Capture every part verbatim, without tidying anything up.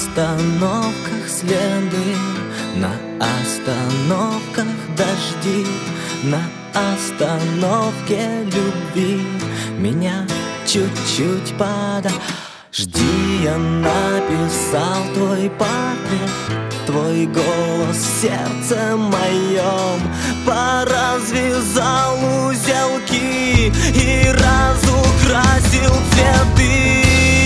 остановках следы, на остановках дожди, на остановке любви меня чуть-чуть подожди. Я написал твой портрет, твой голос в сердце моем, поразвязал узелки и разукрасил цветы.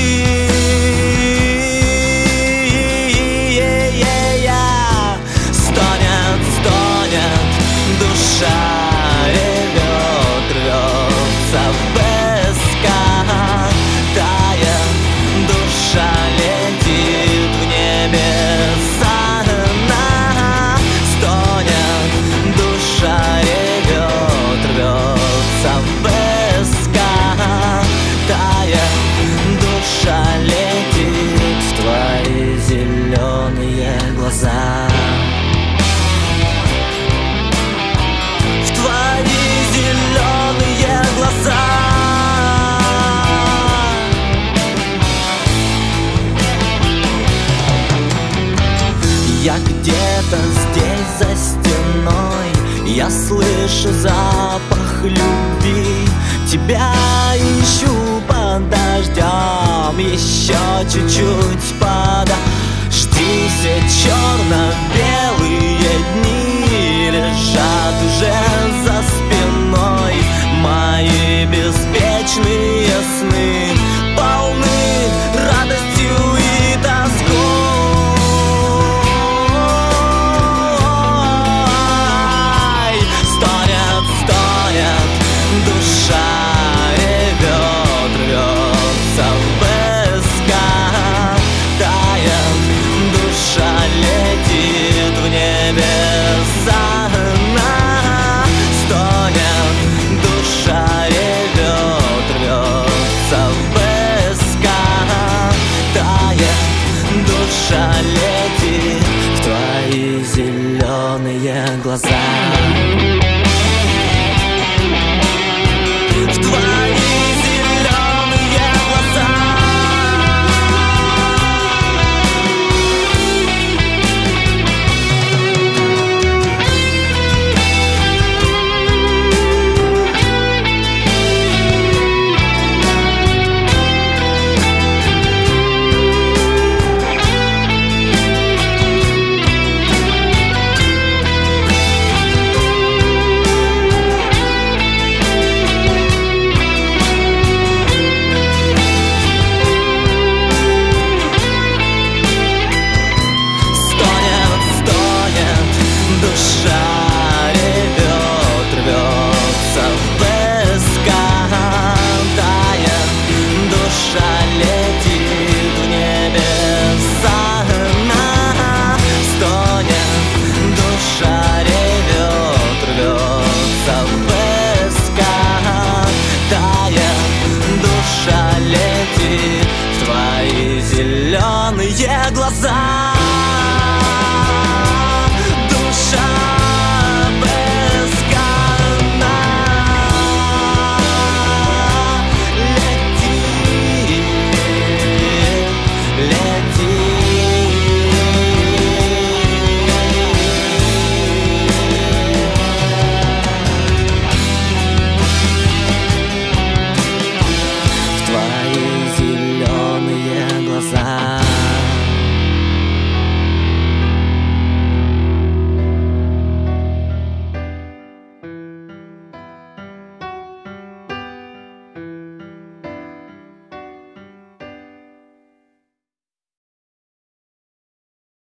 Стонет, стонет душа, ревет, рвется в песках, тает душа, летит в небеса. Стонет душа, ревет, рвется в песках, тает душа, летит в твои зеленые глаза. Я где-то здесь за стеной, я слышу запах любви. Тебя ищу под дождем, еще чуть-чуть подожди. Все черно-белые дни лежат уже за спиной. Мои беспечные сны полны радостью и тоской. Душа ревет, рвется в песках, тает душа, летит в небеса. Стонет душа, ревет, рвется в песках, тает душа, летит в твои зеленые глаза. Душа ревет, рвется в песках, тает душа, летит в небеса. Стонет душа, ревет, рвется в песках, тает душа, летит в твои зеленые глаза.